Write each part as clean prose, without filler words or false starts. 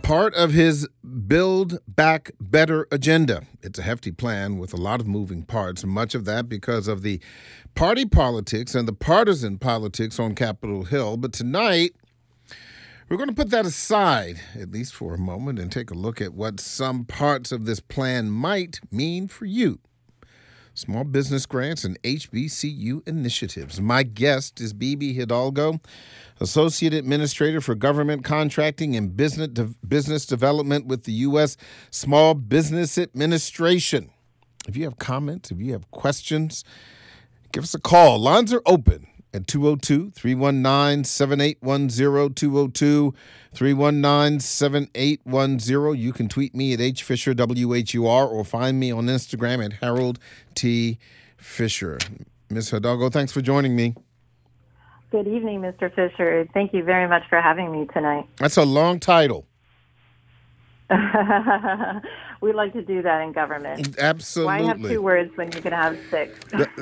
part of his Build Back Better agenda. It's a hefty plan with a lot of moving parts, much of that because of the party politics and the partisan politics on Capitol Hill. But tonight, we're going to put that aside, at least for a moment, and take a look at what some parts of this plan might mean for you. Small business grants and HBCU initiatives. My guest is Bibi Hidalgo, Associate Administrator for Government Contracting and Business Development with the U.S. Small Business Administration. If you have comments, if you have questions, give us a call. Lines are open at 202-319-7810, 202-319-7810. You can tweet me at HFisherWHUR or find me on Instagram at Harold T. Fisher. Ms. Hidalgo, thanks for joining me. Good evening, Mr. Fisher. Thank you very much for having me tonight. That's a long title. We like to do that in government. Absolutely. Why have 2 words when you can have 6?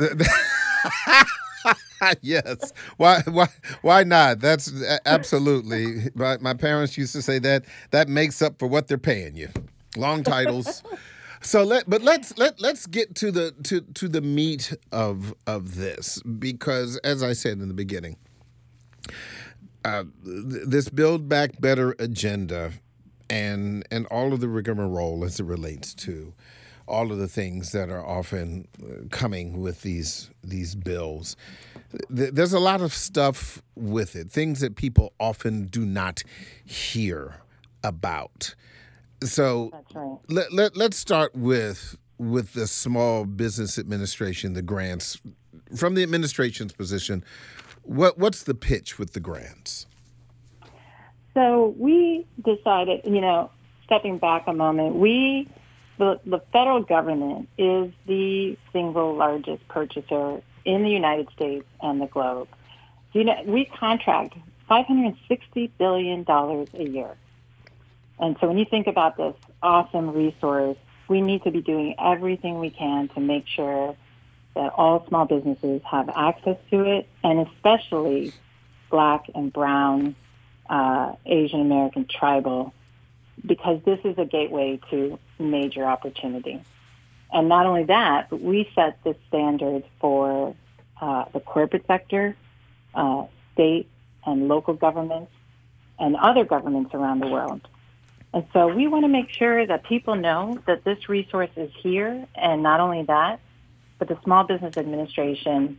Yes. Why not? That's absolutely. My parents used to say that makes up for what they're paying you. Long titles. So let's get to the meat of this, because as I said in the beginning, this Build Back Better agenda and all of the rigmarole as it relates to all of the things that are often coming with these bills. There's a lot of stuff with it, things that people often do not hear about. So That's right. let's start with the Small Business Administration, the grants. From the administration's position, what's the pitch with the grants? So we decided, stepping back a moment, the federal government is the single largest purchaser in the United States and the globe. We contract $560 billion a year. And so when you think about this awesome resource, we need to be doing everything we can to make sure that all small businesses have access to it, and especially Black and Brown, Asian American, tribal, because this is a gateway to major opportunity. And not only that, but we set the standards for the corporate sector, state and local governments, and other governments around the world. And so we want to make sure that people know that this resource is here, and not only that, but the Small Business Administration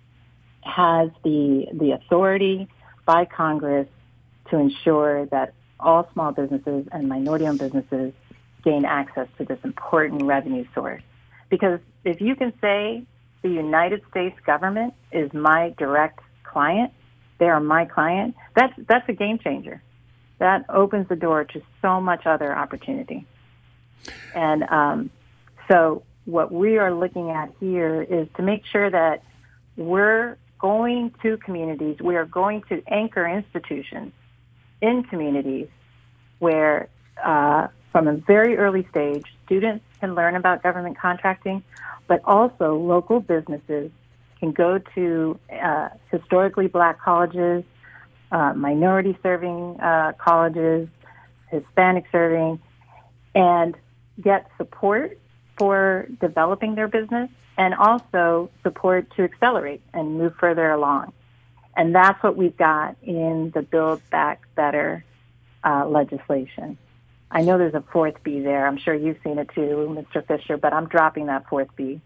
has the authority by Congress to ensure that all small businesses and minority-owned businesses gain access to this important revenue source. Because if you can say the United States government is my direct client, they are my client, that's a game changer. That opens the door to so much other opportunity. And so what we are looking at here is to make sure that we're going to communities, we are going to anchor institutions in communities where from a very early stage, students can learn about government contracting, but also local businesses can go to historically Black colleges, minority-serving colleges, Hispanic-serving, and get support for developing their business and also support to accelerate and move further along. And that's what we've got in the Build Back Better legislation. I know there's a 4th B there. I'm sure you've seen it too, Mr. Fisher, but I'm dropping that 4th B.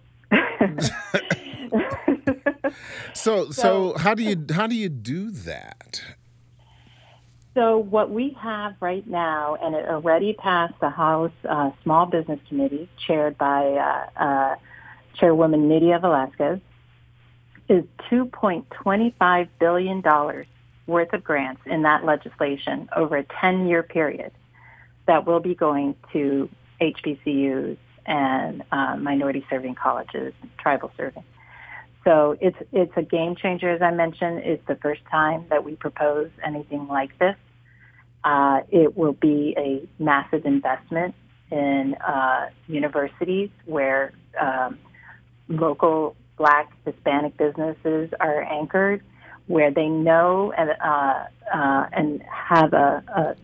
So how do you do that? So what we have right now, and it already passed the House Small Business Committee, chaired by Chairwoman Nydia Velasquez, is $2.25 billion worth of grants in that legislation over a 10-year period that will be going to HBCUs and minority-serving colleges, tribal-serving. So it's a game changer, as I mentioned. It's the first time that we propose anything like this. It will be a massive investment in universities where local Black, Hispanic businesses are anchored, where they know and have a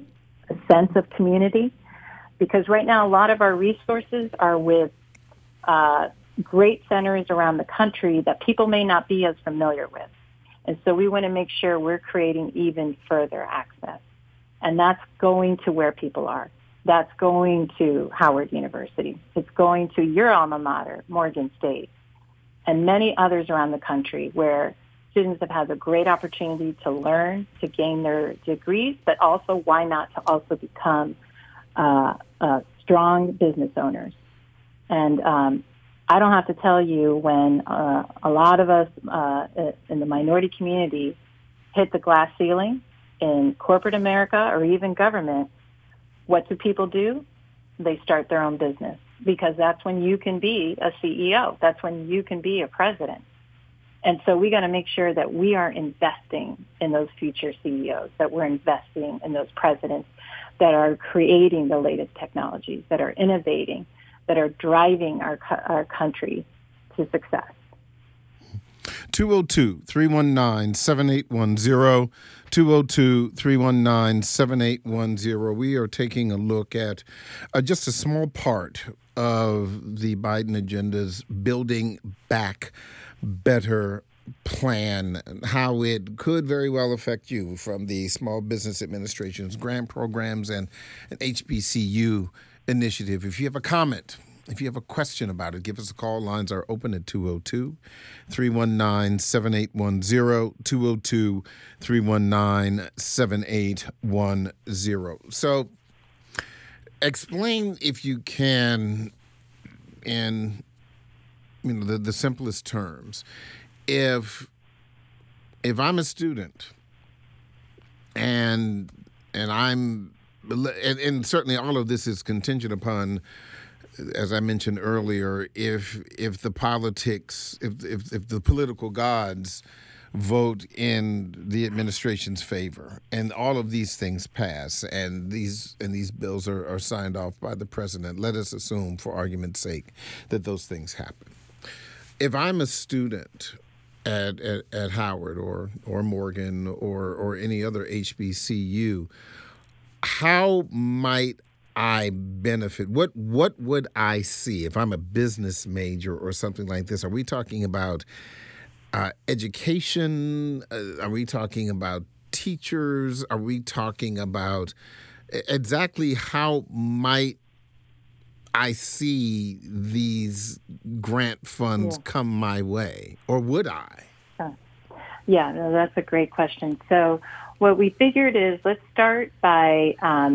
a sense of community, because right now a lot of our resources are with great centers around the country that people may not be as familiar with. And so we want to make sure we're creating even further access. And that's going to where people are. That's going to Howard University. It's going to your alma mater, Morgan State, and many others around the country where students have had a great opportunity to learn, to gain their degrees, but also why not to also become strong business owners. And I don't have to tell you when a lot of us in the minority community hit the glass ceiling in corporate America or even government, what do people do? They start their own business, because that's when you can be a CEO. That's when you can be a president. And so we got to make sure that we are investing in those future CEOs, that we're investing in those presidents that are creating the latest technologies, that are innovating, that are driving our country to success. 202-319-7810, 202-319-7810. We are taking a look at just a small part of the Biden agenda's Building Back Better plan, how it could very well affect you, from the Small Business Administration's grant programs and an HBCU initiative. If you have a comment, if you have a question about it, give us a call. Lines are open at 202-319-7810, 202-319-7810. So explain, if you can, in the simplest terms, if I'm a student and certainly all of this is contingent upon, as I mentioned earlier, if the politics, if the political gods vote in the administration's favor and all of these things pass and these bills are signed off by the president, let us assume for argument's sake that those things happen. If I'm a student at Howard or Morgan or any other HBCU, how might I benefit? What would I see if I'm a business major or something like this? Are we talking about education? Are we talking about teachers? Are we talking about exactly how might I see these grant funds come my way, or would I? Yeah, no, that's a great question. So what we figured is, let's start by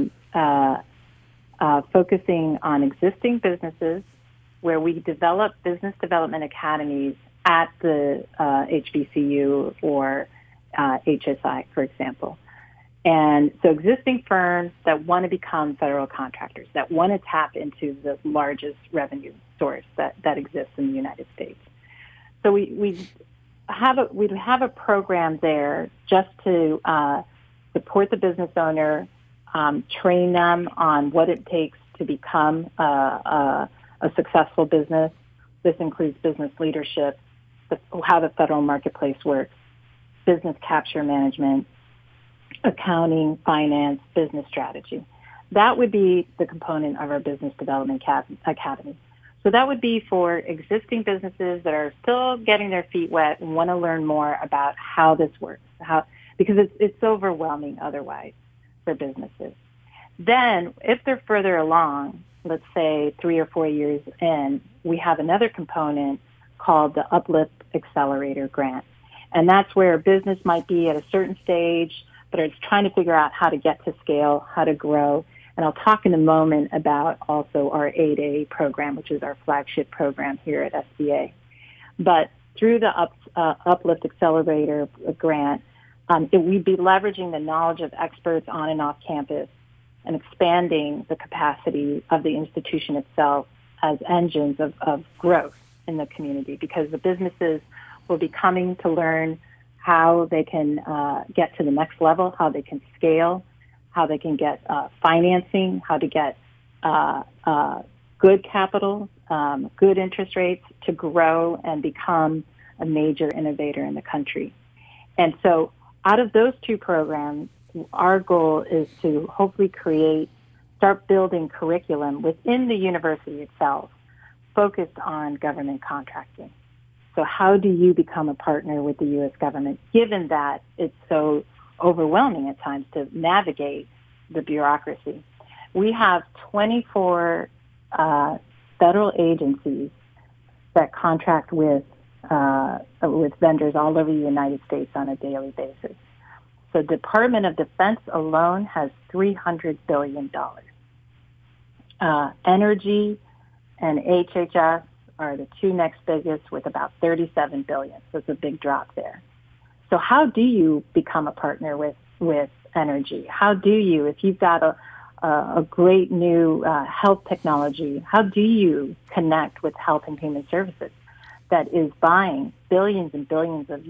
focusing on existing businesses where we develop business development academies at the HBCU or HSI, for example. And so existing firms that want to become federal contractors, that want to tap into the largest revenue source that exists in the United States. So we'd have a program there just to support the business owner, train them on what it takes to become a successful business. This includes business leadership, how the federal marketplace works, business capture management, accounting, finance, business strategy. That would be the component of our business development academy. So that would be for existing businesses that are still getting their feet wet and want to learn more about how this works, because it's overwhelming otherwise for businesses. Then, if they're further along, let's say 3 or 4 years in, we have another component called the Uplift Accelerator Grant. And that's where a business might be at a certain stage, but it's trying to figure out how to get to scale, how to grow. And I'll talk in a moment about also our 8A program, which is our flagship program here at SBA. But through the Uplift Accelerator Grant, we'd be leveraging the knowledge of experts on and off campus and expanding the capacity of the institution itself as engines of growth in the community, because the businesses will be coming to learn how they can get to the next level, how they can scale, how they can get financing, how to get good capital, good interest rates to grow and become a major innovator in the country. And so out of those two programs, our goal is to hopefully start building curriculum within the university itself focused on government contracting. So how do you become a partner with the U.S. government, given that it's so overwhelming at times to navigate the bureaucracy? We have 24 federal agencies that contract with vendors all over the United States on a daily basis. So Department of Defense alone has $300 billion. Energy and HHS are the two next biggest with about $37 billion. So it's a big drop there. So how do you become a partner with energy? How do you, if you've got a great new health technology, how do you connect with Health and Human Services that is buying billions and billions of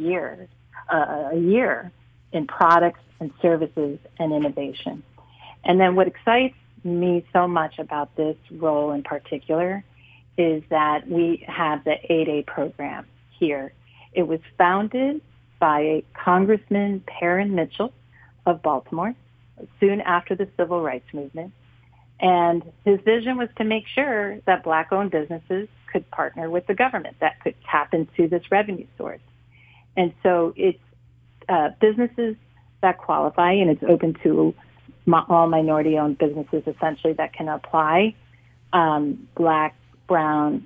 a year in products and services and innovation? And then what excites me so much about this role in particular is that we have the 8A program here. It was founded by Congressman Parren Mitchell of Baltimore soon after the Civil Rights Movement. And his vision was to make sure that Black-owned businesses could partner with the government, that could tap into this revenue source. And so it's businesses that qualify, and it's open to all minority-owned businesses, essentially, that can apply, Black, Brown,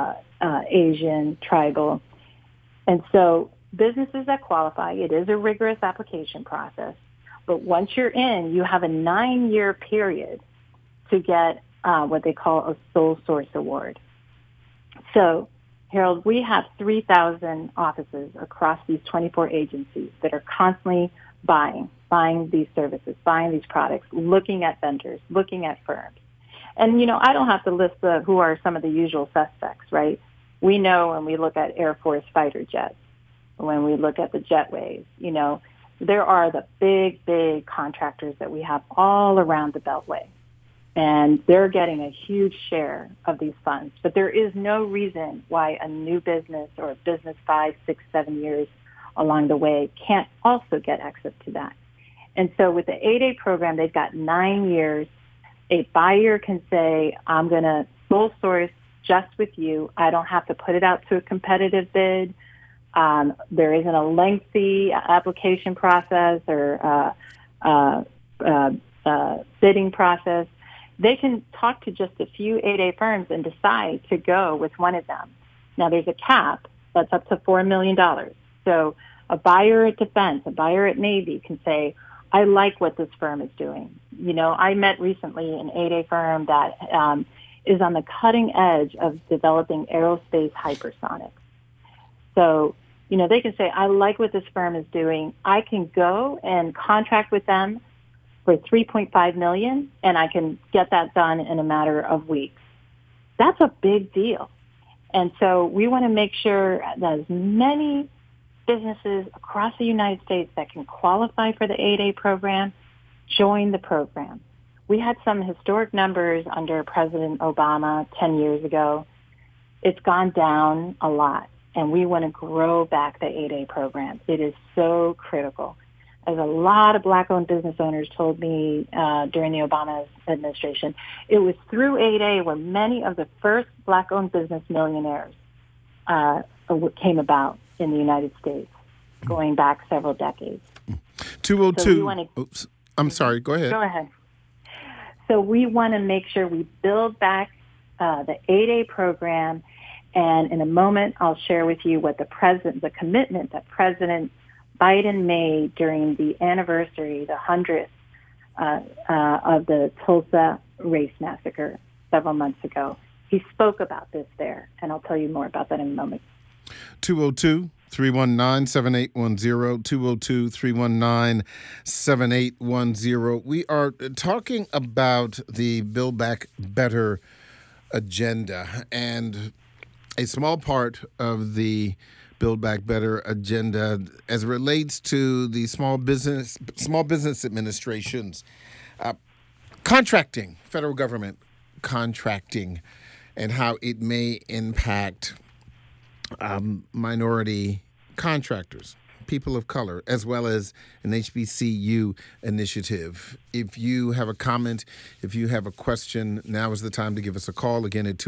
Asian, tribal. And so businesses that qualify, it is a rigorous application process. But once you're in, you have a 9-year period to get what they call a sole source award. So, Harold, we have 3,000 offices across these 24 agencies that are constantly buying these services, buying these products, looking at vendors, looking at firms. And, I don't have to list who are some of the usual suspects, right? We know when we look at Air Force fighter jets, when we look at the jetways, there are the big contractors that we have all around the Beltway. And they're getting a huge share of these funds. But there is no reason why a new business or a business 5, 6, 7 years along the way can't also get access to that. And so with the 8A program, they've got 9 years. A buyer can say, I'm going to sole source just with you. I don't have to put it out to a competitive bid. There isn't a lengthy application process or bidding process. They can talk to just a few 8A firms and decide to go with one of them. Now, there's a cap that's up to $4 million. So a buyer at Defense, a buyer at Navy can say, I like what this firm is doing. I met recently an 8A firm that is on the cutting edge of developing aerospace hypersonics. So, they can say, I like what this firm is doing. I can go and contract with them for $3.5 million, and I can get that done in a matter of weeks. That's a big deal. And so we want to make sure that as many businesses across the United States that can qualify for the 8A program join the program. We had some historic numbers under President Obama 10 years ago. It's gone down a lot, and we want to grow back the 8A program. It is so critical. As a lot of Black-owned business owners told me during the Obama administration, it was through 8A where many of the first Black-owned business millionaires came about in the United States, going back several decades. 202. Oops. I'm sorry. Go ahead. Go ahead. So we want to make sure we build back the 8A program, and in a moment I'll share with you what the commitment that President Biden made during the anniversary, the 100th of the Tulsa race massacre several months ago. He spoke about this there, and I'll tell you more about that in a moment. 202-319-7810, 202-319-7810. We are talking about the Build Back Better agenda, and a small part of the Build Back Better agenda as it relates to the Small Business Administration's contracting, federal government contracting, and how it may impact minority contractors, people of color, as well as an HBCU initiative. If you have a comment, if you have a question, now is the time to give us a call again at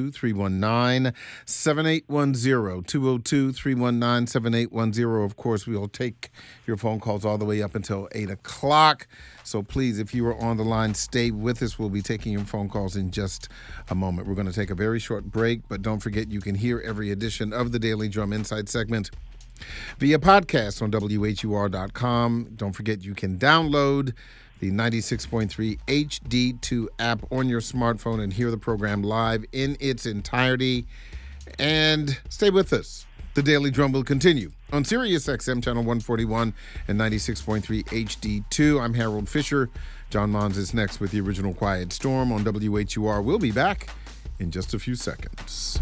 202-319-7810, 202-319-7810. Of course, we'll take your phone calls all the way up until 8 o'clock. So please, if you are on the line, stay with us. We'll be taking your phone calls in just a moment. We're going to take a very short break, but don't forget you can hear every edition of the Daily Drum Insight segment via podcast on WHUR.com. Don't forget you can download the 96.3 HD2 app on your smartphone and hear the program live in its entirety. And stay with us. The Daily Drum will continue on Sirius XM Channel 141 and 96.3 HD2. I'm Harold Fisher. John Mons is next with the original Quiet Storm on WHUR. We'll be back in just a few seconds.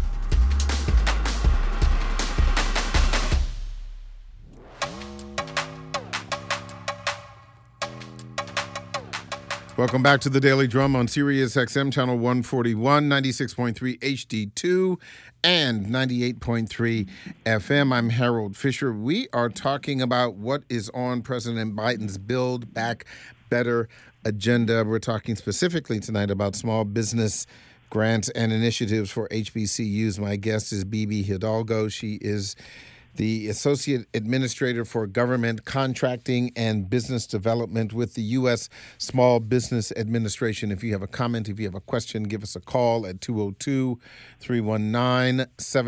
Welcome back to the Daily Drum on Sirius XM Channel 141, 96.3 HD2, and 98.3 FM. I'm Harold Fisher. We are talking about what is on President Biden's Build Back Better agenda. We're talking specifically tonight about small business grants and initiatives for HBCUs. My guest is Bibi Hidalgo. She is the Associate Administrator for Government Contracting and Business Development with the U.S. Small Business Administration. If you have a comment, if you have a question, give us a call at 202-319-7810,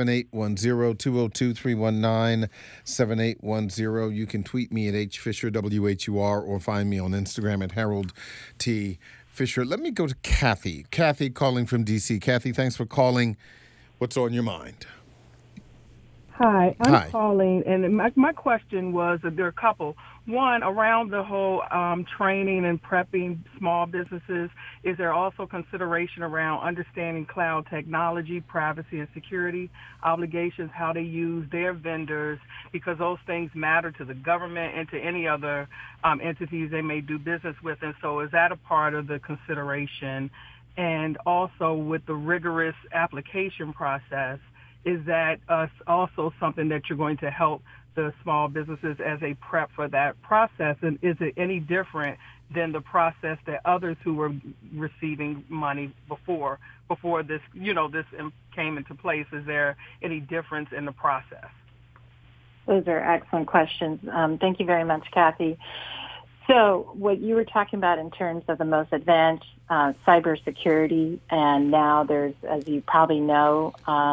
202-319-7810. You can tweet me at HFisherWHUR or find me on Instagram at Harold T. Fisher. Let me go to Kathy. Kathy calling from D.C. Kathy, thanks for calling. What's on your mind? Hi, I'm calling, and my question was that there are a couple. One, around the whole training and prepping small businesses, is there also consideration around understanding cloud technology, privacy and security obligations, how they use their vendors, because those things matter to the government and to any other entities they may do business with, and so is that a part of the consideration? And also with the rigorous application process, is that also something that you're going to help the small businesses as a prep for that process? And is it any different than the process that others who were receiving money before this, this came into place? Is there any difference in the process? Those are excellent questions. Thank you very much, Kathy. So what you were talking about in terms of the most advanced cybersecurity, and now there's, as you probably know,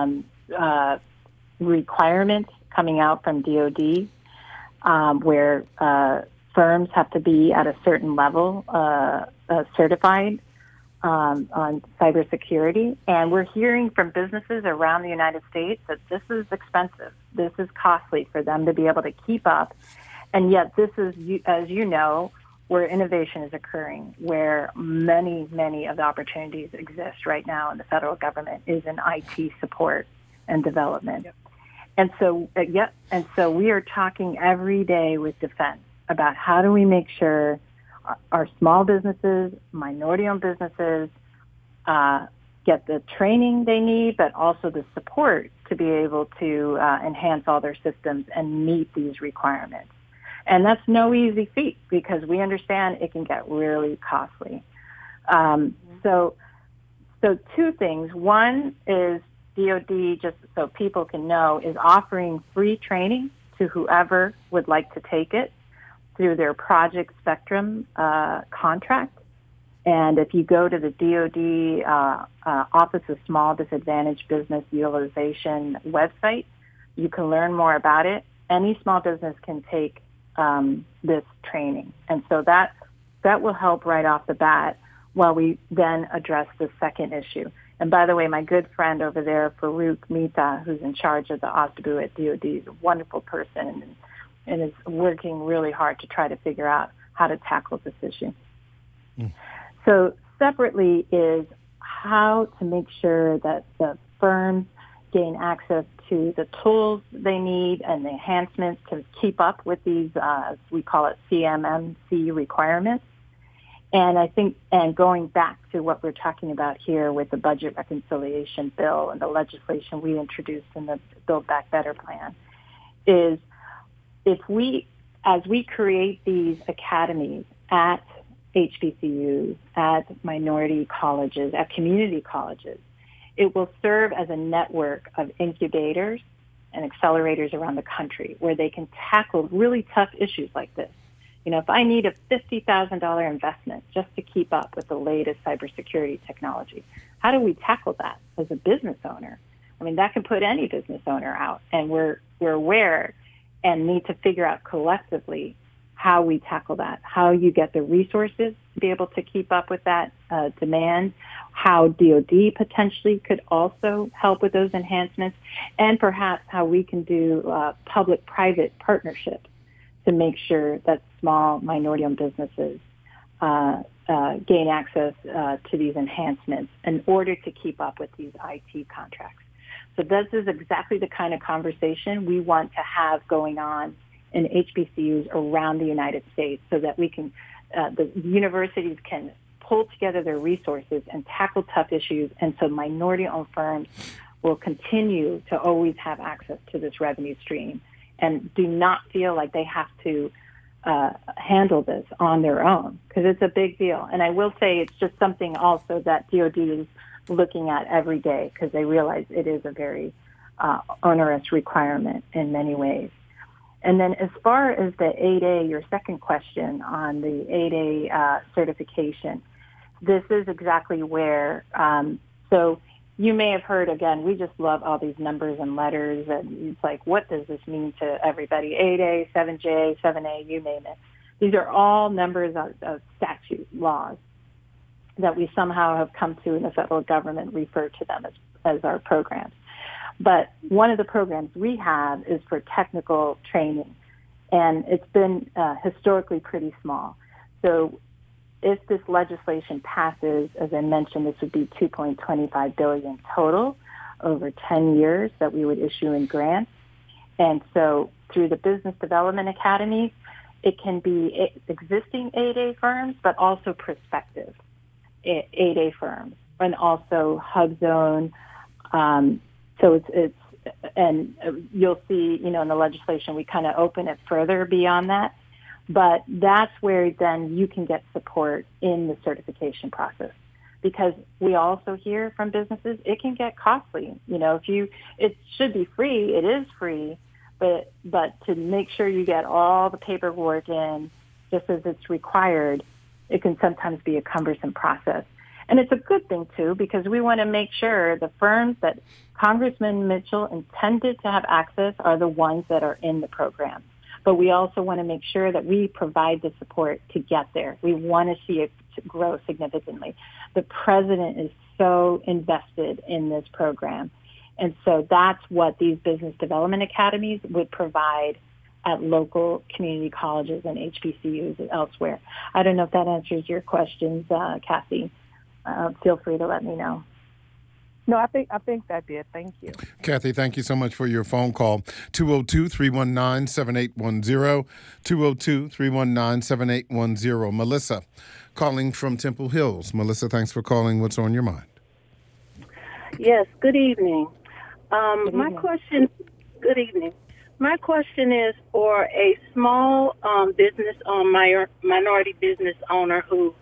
requirements coming out from DOD where firms have to be at a certain level certified on cybersecurity. And we're hearing from businesses around the United States that this is expensive. This is costly for them to be able to keep up. And yet this is, as you know, where innovation is occurring, where many, many of the opportunities exist right now in the federal government is in IT support and development. Yep. And so we are talking every day with Defense about how do we make sure our small businesses, minority-owned businesses get the training they need, but also the support to be able to enhance all their systems and meet these requirements. And that's no easy feat because we understand it can get really costly. So two things. One is DOD, just so people can know, is offering free training to whoever would like to take it through their Project Spectrum contract. And if you go to the DOD Office of Small Disadvantaged Business Utilization website, you can learn more about it. Any small business can take this training. And so that will help right off the bat while we then address the second issue. And by the way, my good friend over there, Farouk Mehta, who's in charge of the OSTBU at DOD, is a wonderful person and is working really hard to try to figure out how to tackle this issue. So separately is how to make sure that the firms gain access to the tools they need and the enhancements to keep up with these, we call it CMMC requirements. And I think, and going back to what we're talking about here with the budget reconciliation bill and the legislation we introduced in the Build Back Better plan, is as we create these academies at HBCUs, at minority colleges, at community colleges, it will serve as a network of incubators and accelerators around the country where they can tackle really tough issues like this. If I need a $50,000 investment just to keep up with the latest cybersecurity technology, how do we tackle that as a business owner? That can put any business owner out, and we're aware and need to figure out collectively how we tackle that, how you get the resources to be able to keep up with that demand, how DoD potentially could also help with those enhancements, and perhaps how we can do public-private partnerships to make sure that small minority-owned businesses gain access to these enhancements in order to keep up with these IT contracts. So this is exactly the kind of conversation we want to have going on in HBCUs around the United States so that we can, the universities can pull together their resources and tackle tough issues, and so minority-owned firms will continue to always have access to this revenue stream and do not feel like they have to handle this on their own, because it's a big deal. And I will say it's just something also that DoD is looking at every day, because they realize it is a very onerous requirement in many ways. And then as far as the 8A, your second question on the 8A certification, this is exactly where, so you may have heard, again, we just love all these numbers and letters, and it's like, what does this mean to everybody? 8A, 7J, 7A, you name it. These are all numbers of statute laws that we somehow have come to in the federal government refer to them as our programs. But one of the programs we have is for technical training, and it's been historically pretty small. So if this legislation passes, as I mentioned, this would be $2.25 billion total over 10 years that we would issue in grants. And so through the Business Development Academies, it can be existing 8A firms, but also prospective 8A firms, and also HubZone. So it's and you'll see, in the legislation, we kind of open it further beyond that. But that's where then you can get support in the certification process, because we also hear from businesses it can get costly. It should be free. It is free, but to make sure you get all the paperwork in just as it's required, it can sometimes be a cumbersome process. And it's a good thing, too, because we want to make sure the firms that Congressman Mitchell intended to have access are the ones that are in the program. But we also want to make sure that we provide the support to get there. We want to see it grow significantly. The president is so invested in this program. And so that's what these business development academies would provide at local community colleges and HBCUs and elsewhere. I don't know if that answers your questions, Kathy. Feel free to let me know. No, I think that did. Thank you. Kathy, thank you so much for your phone call. 202-319-7810, 202-319-7810. Melissa, calling from Temple Hills. Melissa, thanks for calling. What's on your mind? Yes, good evening. Good evening. Good evening. My question is for a small minority business owner who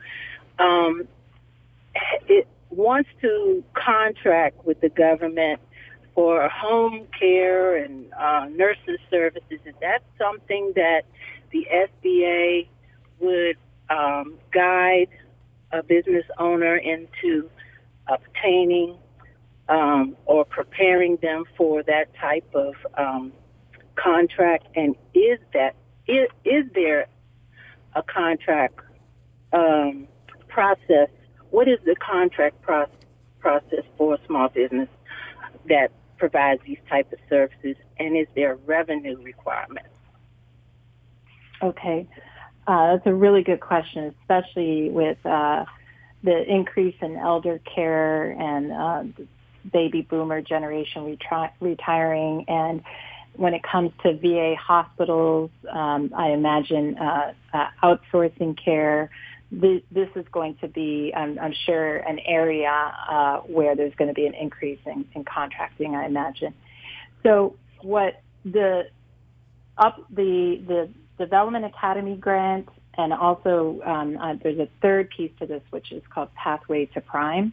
it wants to contract with the government for home care and nursing services. Is that something that the SBA would guide a business owner into obtaining or preparing them for that type of contract? And is there a contract process? What is the contract process for a small business that provides these type of services, and is there revenue requirements? Okay. That's a really good question, especially with the increase in elder care and the baby boomer generation retiring. And when it comes to VA hospitals, I imagine outsourcing care. This is going to be, I'm sure, an area where there's going to be an increase in contracting, I imagine. So what the up the Development Academy grant, and also there's a third piece to this, which is called Pathway to Prime.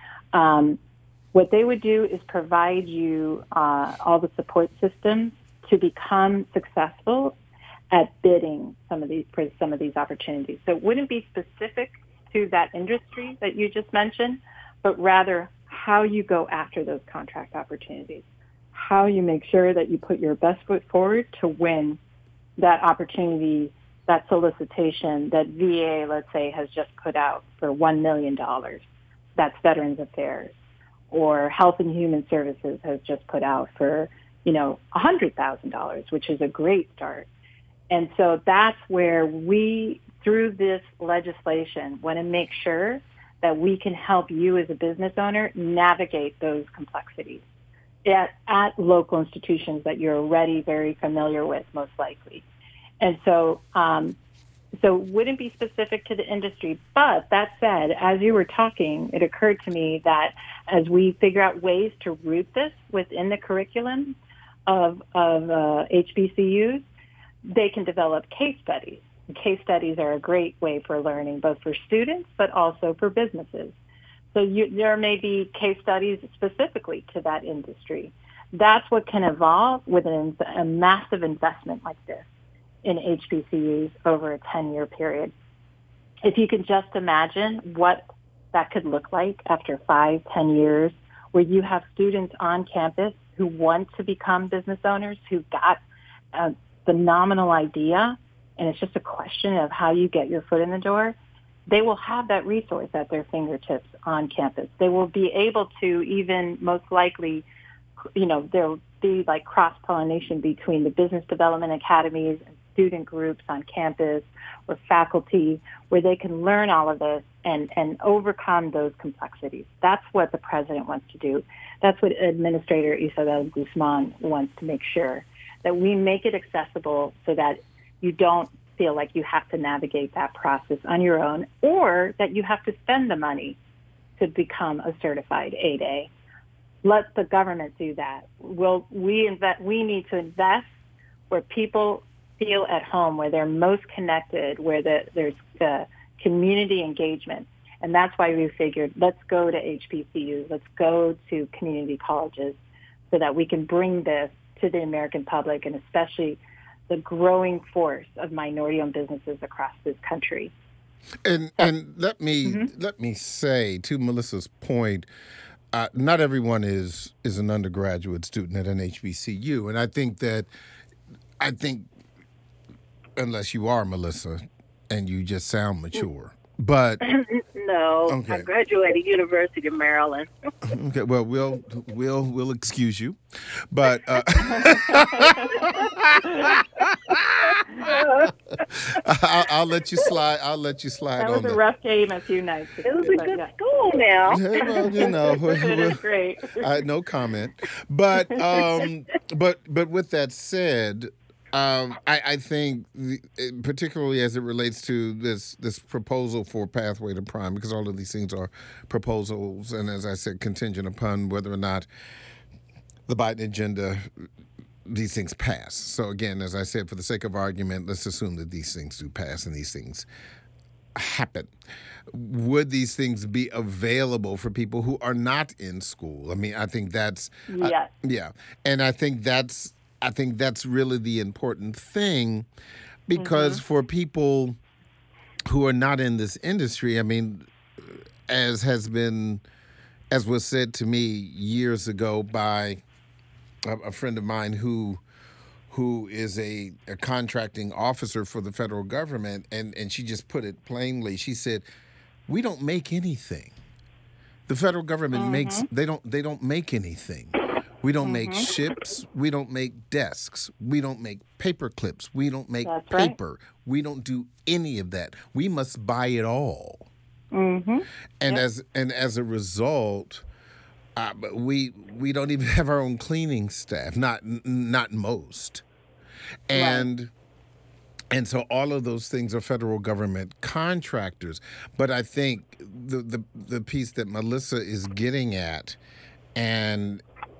What they would do is provide you all the support systems to become successful at bidding for some of these opportunities. So it wouldn't be specific to that industry that you just mentioned, but rather how you go after those contract opportunities, how you make sure that you put your best foot forward to win that opportunity, that solicitation that VA, let's say, has just put out for $1 million. That's Veterans Affairs. Or Health and Human Services has just put out for, $100,000, which is a great start. And so that's where we, through this legislation, want to make sure that we can help you as a business owner navigate those complexities at local institutions that you're already very familiar with, most likely. And so it wouldn't be specific to the industry. But that said, as you were talking, it occurred to me that as we figure out ways to root this within the curriculum of HBCUs, they can develop case studies. And case studies are a great way for learning, both for students but also for businesses. So there may be case studies specifically to that industry. That's what can evolve within a massive investment like this in HBCUs over a 10-year period. If you can just imagine what that could look like after 5-10 years, where you have students on campus who want to become business owners, who got a phenomenal idea, and it's just a question of how you get your foot in the door, they will have that resource at their fingertips on campus. They will be able to even most likely, there'll be like cross-pollination between the business development academies and student groups on campus or faculty, where they can learn all of this and overcome those complexities. That's what the president wants to do. That's what Administrator Isabel Guzman wants to make sure, that we make it accessible so that you don't feel like you have to navigate that process on your own, or that you have to spend the money to become a certified 8A. Let the government do that. We need to invest where people feel at home, where they're most connected, where there's community engagement. And that's why we figured, let's go to HBCUs, let's go to community colleges so that we can bring this to the American public, and especially the growing force of minority-owned businesses across this country. And let me say, to Melissa's point, not everyone is an undergraduate student at an HBCU, and I think unless you are, Melissa, and you just sound mature, but no, okay. I graduated University of Maryland. Okay, well, we'll excuse you, but I'll let you slide. I'll let you slide. That was a rough game a few nights ago. It was a good school now. Well, great. No comment. But with that said, I think, particularly as it relates to this proposal for Pathway to Prime, because all of these things are proposals, and as I said, contingent upon whether or not the Biden agenda, these things pass. So again, as I said, for the sake of argument, let's assume that these things do pass and these things happen. Would these things be available for people who are not in school? I mean, I think that's yes. Yeah, and I think that's really the important thing, because for people who are not in this industry, I mean, as was said to me years ago by a friend of mine who is a contracting officer for the federal government, and she just put it plainly. She said, "We don't make anything. The federal government they don't make anything. We don't make ships. We don't make desks. We don't make paper clips. We don't make paper. Right. We don't do any of that. We must buy it all." And as a result, we don't even have our own cleaning staff. Not most. And so all of those things are federal government contractors. But I think the piece that Melissa is getting at, and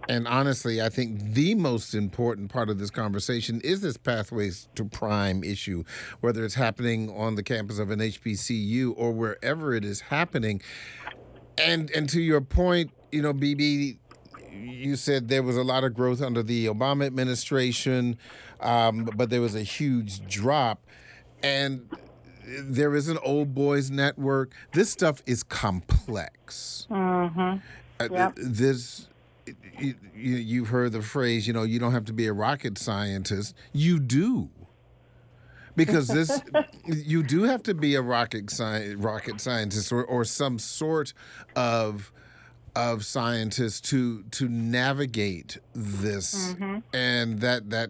And honestly, I think the most important part of this conversation is this Pathways to Prime issue, whether it's happening on the campus of an HBCU or wherever it is happening. And to your point, BB, you said there was a lot of growth under the Obama administration, but there was a huge drop. And there is an old boys network. This stuff is complex. Mm-hmm. Yep. You've heard the phrase, you don't have to be a rocket scientist. You do. Because you do have to be a rocket scientist or some sort of scientist to navigate this. Mm-hmm. And that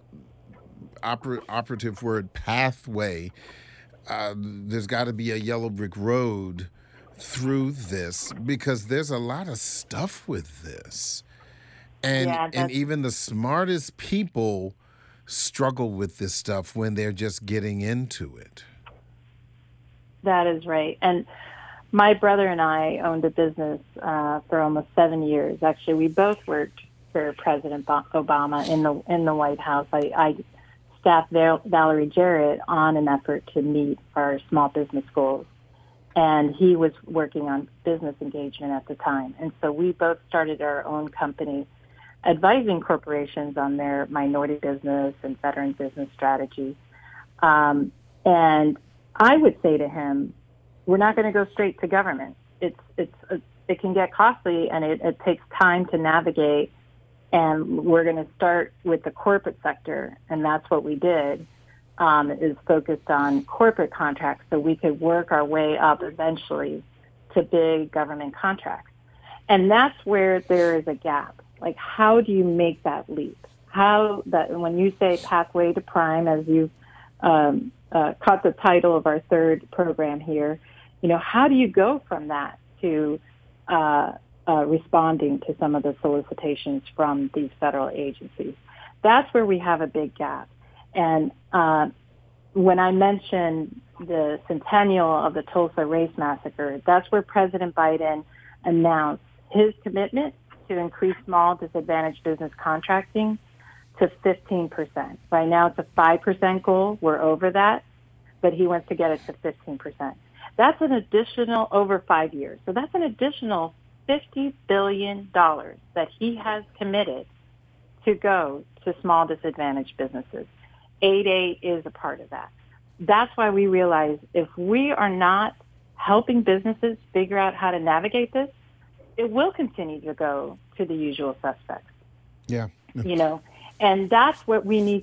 operative word, pathway, there's got to be a yellow brick road through this, because there's a lot of stuff with this. And even the smartest people struggle with this stuff when they're just getting into it. That is right. And my brother and I owned a business for almost 7 years. Actually, we both worked for President Obama in the White House. I staffed Valerie Jarrett on an effort to meet our small business goals. And he was working on business engagement at the time. And so we both started our own company advising corporations on their minority business and veteran business strategy. And I would say to him, we're not going to go straight to government. It can get costly, and it takes time to navigate. And we're going to start with the corporate sector, and that's what we did. Is focused on corporate contracts so we could work our way up eventually to big government contracts. And that's where there is a gap. Like, how do you make that leap? When you say Pathway to Prime, as you've caught the title of our third program here, how do you go from that to responding to some of the solicitations from these federal agencies? That's where we have a big gap. And when I mentioned the centennial of the Tulsa Race Massacre, that's where President Biden announced his commitment to increase small disadvantaged business contracting to 15%. Right now it's a 5% goal. We're over that, but he wants to get it to 15%. That's an additional, over 5 years. So that's an additional $50 billion that he has committed to go to small disadvantaged businesses. 8A is a part of that. That's why we realize if we are not helping businesses figure out how to navigate this, it will continue to go to the usual suspects. Yeah. And that's what we need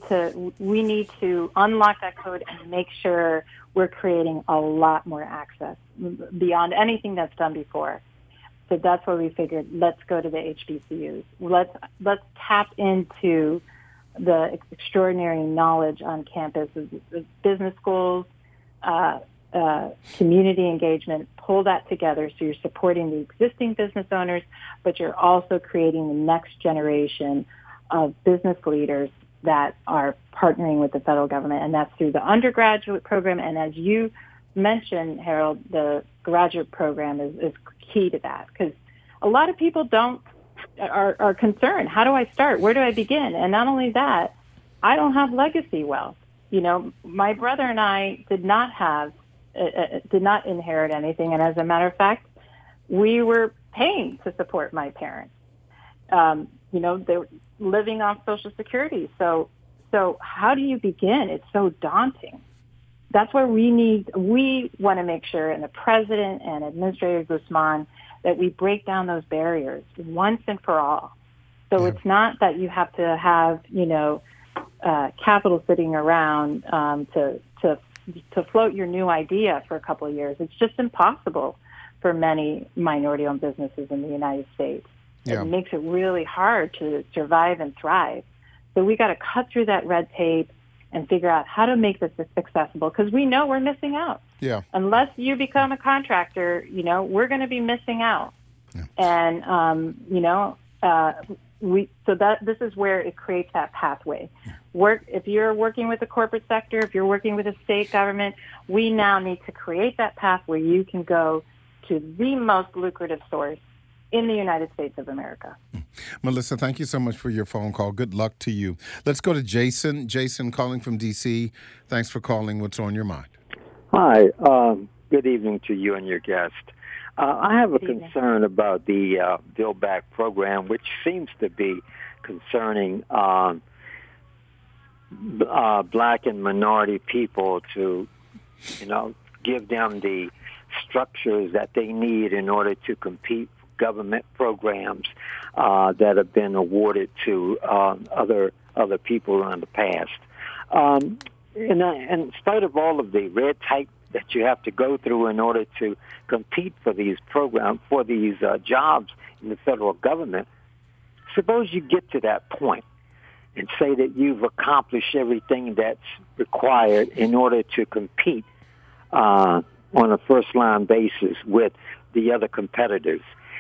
to unlock that code and make sure we're creating a lot more access beyond anything that's done before. So that's where we figured, let's go to the HBCUs. Let's tap into the extraordinary knowledge on campus, business schools, community engagement, pull that together so you're supporting the existing business owners, but you're also creating the next generation of business leaders that are partnering with the federal government, and that's through the undergraduate program. And as you mentioned, Harold, the graduate program is key to that, because a lot of people are concerned. How do I start? Where do I begin? And not only that, I don't have legacy wealth. My brother and I did not inherit anything. And as a matter of fact, we were paying to support my parents. They were living off Social Security. So how do you begin? It's so daunting. That's where we want to make sure, and the president and Administrator Guzman, that we break down those barriers once and for all. So It's not that you have to have, capital sitting around to float your new idea for a couple of years. It's just impossible for many minority-owned businesses in the United States. Yeah. It makes it really hard to survive and thrive. So we got to cut through that red tape and figure out how to make this accessible, because we know we're missing out. Yeah. Unless you become a contractor, we're going to be missing out. Yeah. And, this is where it creates that pathway. If you're working with the corporate sector, if you're working with a state government, we now need to create that path where you can go to the most lucrative source in the United States of America. Melissa, thank you so much for your phone call. Good luck to you. Let's go to Jason. Jason calling from D.C. Thanks for calling. What's on your mind? Hi. Good evening to you and your guest. I have a concern about the Build Back program, which seems to be concerning black and minority people to, give them the structures that they need in order to compete for government programs that have been awarded to other people in the past. In spite of all of the red tape that you have to go through in order to compete for these programs, for these jobs in the federal government, suppose you get to that point and say that you've accomplished everything that's required in order to compete on a first-line basis with the other competitors.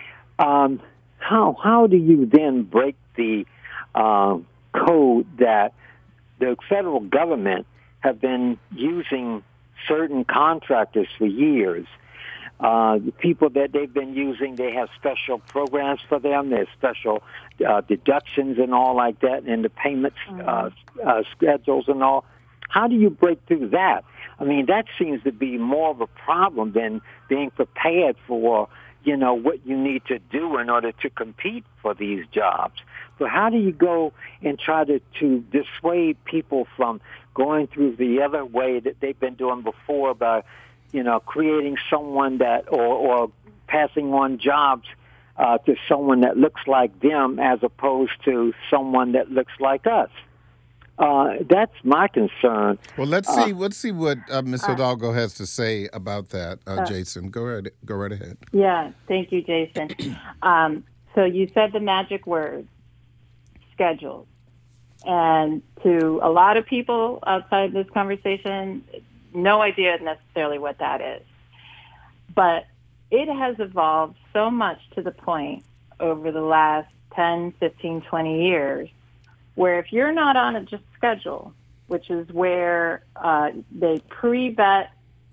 How do you then break the code that the federal government have been using certain contractors for years? The people that they've been using, they have special programs for them. There's special deductions and all like that, and the payments schedules and all. How do you break through that? I mean, that seems to be more of a problem than being prepared for, what you need to do in order to compete for these jobs. So how do you go and try to dissuade people from going through the other way that they've been doing before by, creating someone that or passing on jobs to someone that looks like them as opposed to someone that looks like us? That's my concern. Well, let's see what Ms. Hidalgo has to say about that, Jason. Go right ahead. Yeah, thank you, Jason. So you said the magic word, schedule. And to a lot of people outside this conversation, no idea necessarily what that is. But it has evolved so much to the point over the last 10, 15, 20 years where if you're not on a just schedule, which is where they pre-vet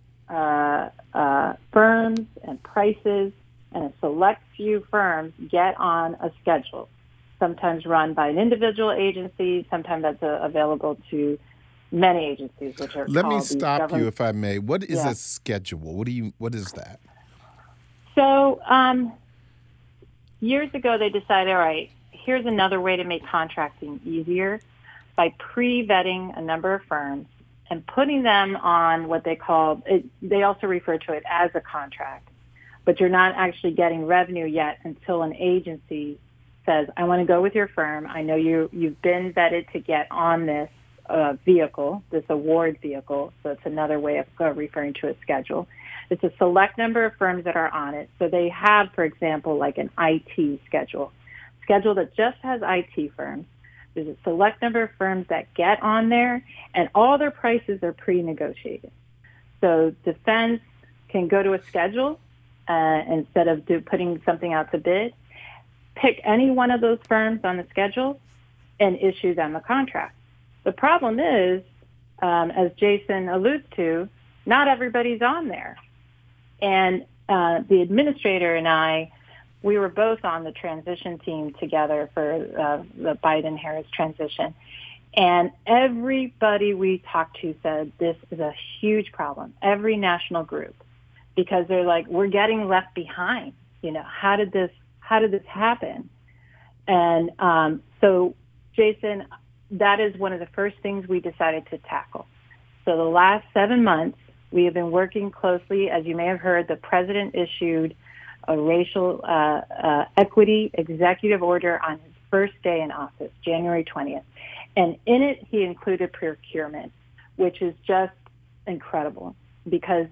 firms and prices, and a select few firms get on a schedule, sometimes run by an individual agency, sometimes that's available to many agencies, which are Let me stop you, if I may. What is a schedule? What is that? So years ago, they decided, all right, here's another way to make contracting easier by pre-vetting a number of firms and putting them on what they call, they also refer to it as a contract, but you're not actually getting revenue yet until an agency says, I want to go with your firm. I know you've been vetted to get on this vehicle, this award vehicle, so it's another way of referring to a schedule. It's a select number of firms that are on it. So they have, for example, like an IT schedule that just has IT firms. There's a select number of firms that get on there, and all their prices are pre-negotiated. So defense can go to a schedule instead of putting something out to bid, pick any one of those firms on the schedule, and issue them a contract. The problem is, as Jason alludes to, not everybody's on there. And the administrator and I, we were both on the transition team together for the Biden-Harris transition. And everybody we talked to said this is a huge problem, every national group, because they're like, we're getting left behind. How did this happen? And so, Jason, that is one of the first things we decided to tackle. So the last 7 months, we have been working closely. As you may have heard, the president issued a racial equity executive order on his first day in office, January 20th. And in it, he included procurement, which is just incredible because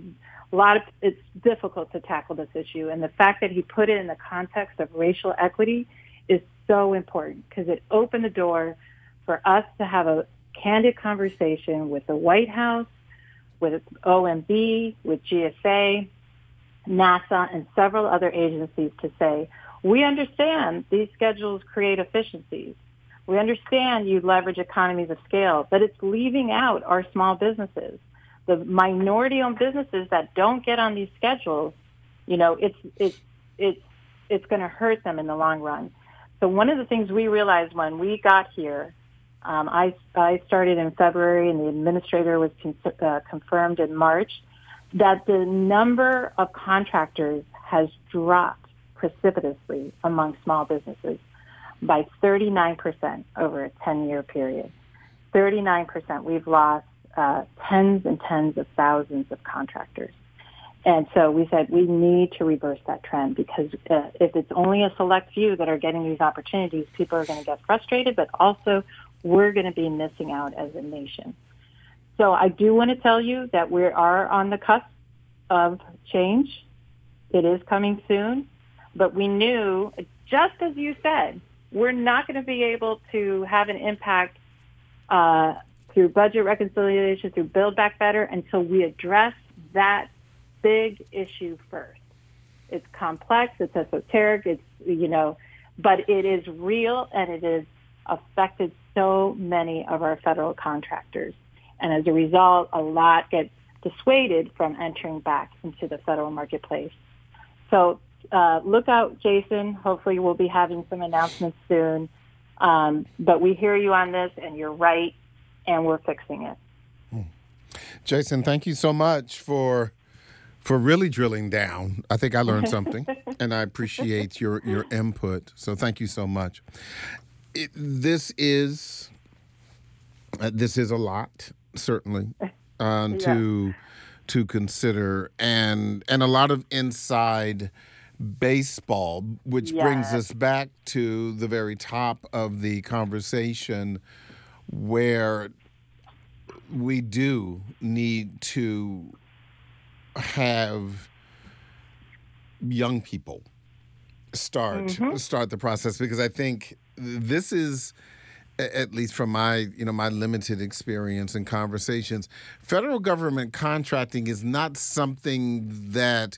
it's difficult to tackle this issue. And the fact that he put it in the context of racial equity is so important because it opened the door for us to have a candid conversation with the White House, with OMB, with GSA, NASA, and several other agencies to say, we understand these schedules create efficiencies. We understand you leverage economies of scale, but it's leaving out our small businesses. The minority-owned businesses that don't get on these schedules, it's it's going to hurt them in the long run. So one of the things we realized when we got here, I started in February and the administrator was confirmed in March, that the number of contractors has dropped precipitously among small businesses by 39% over a 10-year period. 39%. We've lost tens and tens of thousands of contractors. And so we said we need to reverse that trend because if it's only a select few that are getting these opportunities, people are going to get frustrated, but also we're going to be missing out as a nation. So I do want to tell you that we are on the cusp of change. It is coming soon, but we knew, just as you said, we're not going to be able to have an impact through budget reconciliation, through Build Back Better, until we address that big issue first. It's complex, it's esoteric, but it is real and it has affected so many of our federal contractors. And as a result, a lot get dissuaded from entering back into the federal marketplace. So look out, Jason. Hopefully we'll be having some announcements soon. But we hear you on this, and you're right, and we're fixing it. Jason, thank you so much for really drilling down. I think I learned something, and I appreciate your input. So thank you so much. This is a lot, certainly, to consider, and a lot of inside baseball, which brings us back to the very top of the conversation, where we do need to have young people start the process, because I think this is, at least from my limited experience and conversations, federal government contracting is not something that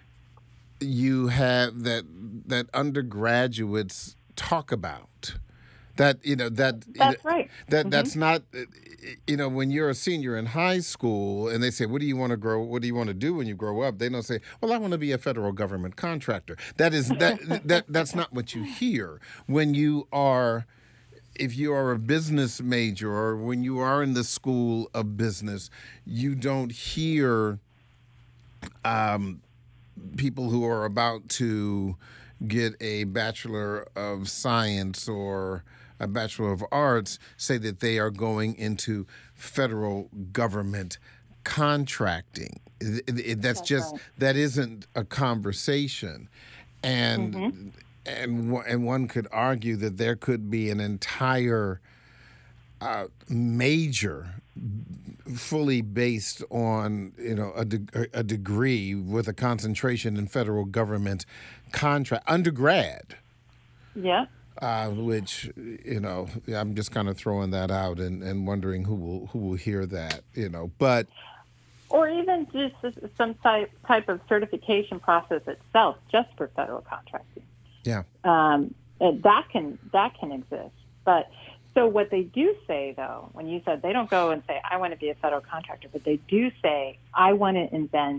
you have that undergraduates talk about. That's right. That's not, when you're a senior in high school and they say, what do you want to do when you grow up? They don't say, well, I want to be a federal government contractor. That's not what you hear when you are, if you are a business major or when you are in the school of business. You don't hear people who are about to get a Bachelor of Science or a Bachelor of Arts say that they are going into federal government contracting. That isn't a conversation. And one could argue that there could be an entire major fully based on a degree with a concentration in federal government undergrad. Yeah. Which I'm just kind of throwing that out and wondering who will hear that, but. Or even just some type of certification process itself, just for federal contracting. Yeah. That can exist, but. So what they do say, though, when you said they don't go and say, I want to be a federal contractor, but they do say, I want to invent,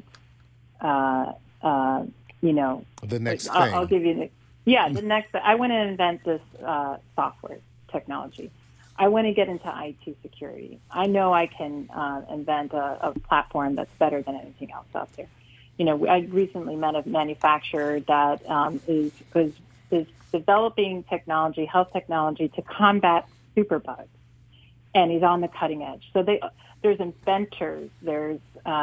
the next thing. I'll give you the next thing. I want to invent this software technology. I want to get into IT security. I know I can invent a platform that's better than anything else out there. I recently met a manufacturer that is developing technology, health technology, to combat superbugs, and he's on the cutting edge. So there's inventors, there's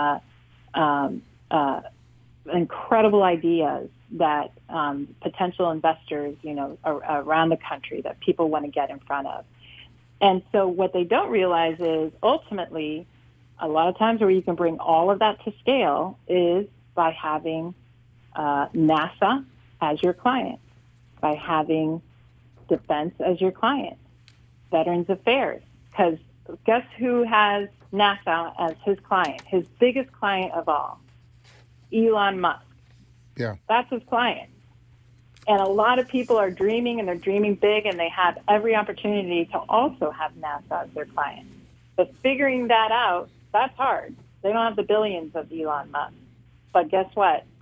incredible ideas that potential investors, around the country that people want to get in front of. And so what they don't realize is ultimately, a lot of times where you can bring all of that to scale is by having NASA as your client, by having Defense as your client, Veterans Affairs. Because guess who has NASA as his client, his biggest client of all? Elon Musk. Yeah. That's his client. And a lot of people are dreaming, and they're dreaming big, and they have every opportunity to also have NASA as their client. But figuring that out, that's hard. They don't have the billions of Elon Musk. But guess what?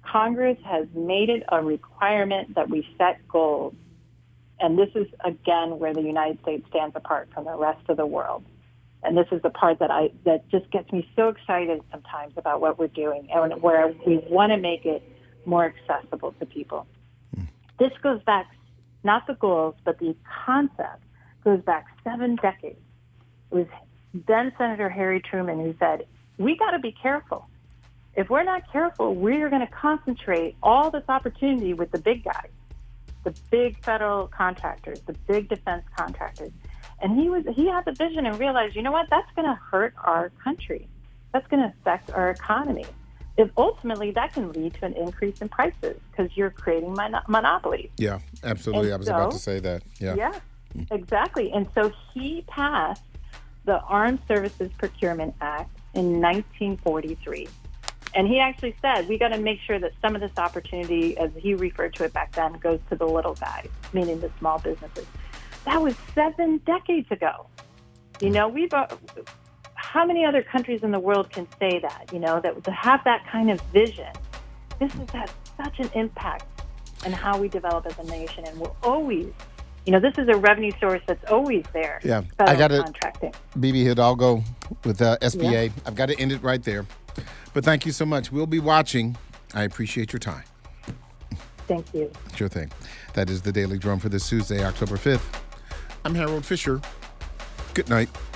Congress has made it a requirement that we set goals. And this is, again, where the United States stands apart from the rest of the world. And this is the part that just gets me so excited sometimes about what we're doing and where we want to make it more accessible to people. This goes back, not the goals, but the concept goes back 7 decades. It was then Senator Harry Truman who said, we got to be careful. If we're not careful, we're going to concentrate all this opportunity with the big guys, the big federal contractors, the big defense contractors. And he had the vision and realized, you know what, that's going to hurt our country. That's going to affect our economy. If ultimately that can lead to an increase in prices because you're creating monopolies. Yeah, absolutely. And I was about to say that. Yeah, exactly. And so he passed the Armed Services Procurement Act in 1943. And he actually said, we got to make sure that some of this opportunity, as he referred to it back then, goes to the little guys, meaning the small businesses. That was 7 decades ago. You know, how many other countries in the world can say that, you know, that to have that kind of vision? This has such an impact on how we develop as a nation. And we're always, you know, this is a revenue source that's always there. Yeah, I got it. Contracting. BB Hidalgo with SBA. Yeah. I've got to end it right there. But thank you so much. We'll be watching. I appreciate your time. Thank you. Sure thing. That is the Daily Drum for this Tuesday, October 5th. I'm Harold Fisher. Good night.